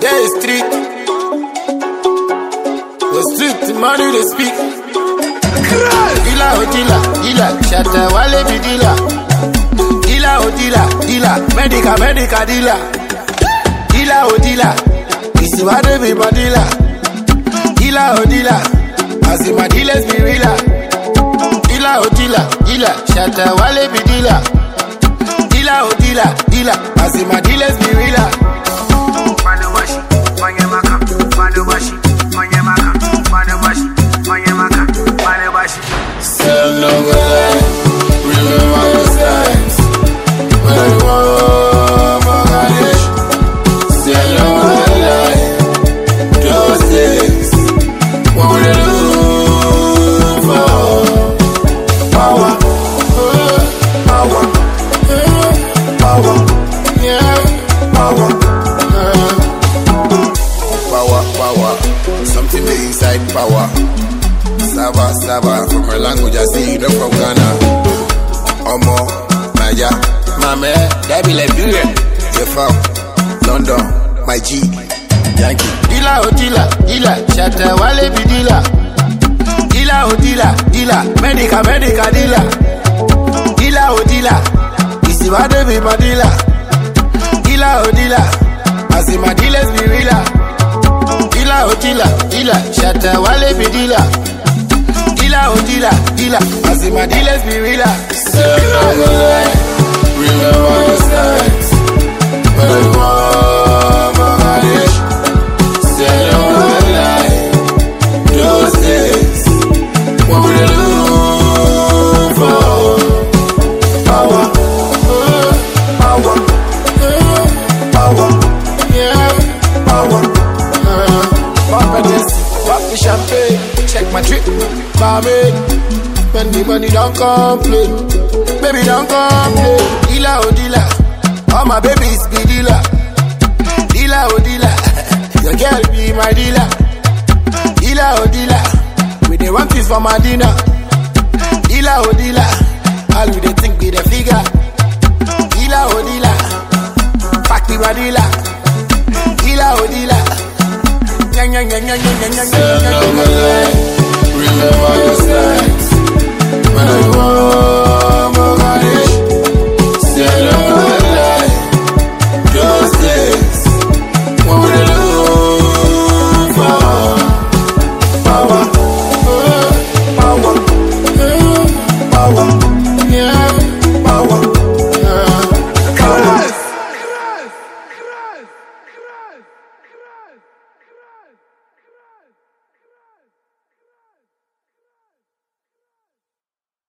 Day street. The street, the money they speak. Dealer, oh dealer, dealer. Shatta wale be dealer. Dealer, oh dealer, dealer. Medica dealer. Dealer, oh dealer. Isi wade be my dealer. Dealer, oh dealer. As in my dealers be realer. Dealer, oh dealer, dealer. Shatta wale be dealer. Dealer, oh dealer, dealer. As in my dealers be realer. Sell no lie, remember those times when you were Bangladesh. Sell no lie, those days when we look for power, power, power, yeah, power, power, something inside power. Saba, from my language I see you from Ghana. Omo, Maya, Mame, that be Liberia. If London, my G, Yankee. Dealer, oh dealer, dealer. Shatta wale be dealer. Dealer, oh dealer, dealer. Medica dealer. Dealer, oh dealer. Isi wade be my dealer. Dealer, oh dealer. As in my dealers be realer. Dealer, oh dealer, dealer. Shatta wale be dealer. Dealer, oh dealer, dealer. As in my dealers be realer. Sell no lie, remember those times when you were Bangladesh. Sell no lie, those days when we look for power, power, power, yeah, power. Pop this, pop the champagne. Check my drip, barmaid. Spend the money, don't complain. Baby, don't complain. Dealer, oh dealer. All my babies be dealer. Dealer, oh dealer. Your girl be my dealer. Dealer, oh dealer. We dey want this for my dinner. Dealer, oh dealer. All we dey think be the figure. Dealer, oh dealer. Pack me my dealer. Dealer, oh dealer. Sell no lie, remember those times when you were Bangladesh. Sell no